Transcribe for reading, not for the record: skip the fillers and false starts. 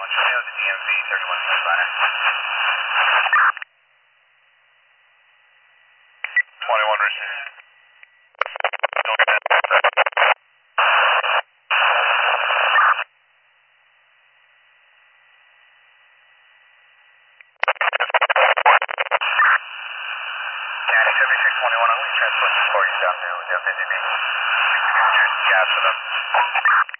show me the DMV 3175. 21 receive. Candy 7621, I'm going to transport this for you down to the FNDB. Cheers, gas for them.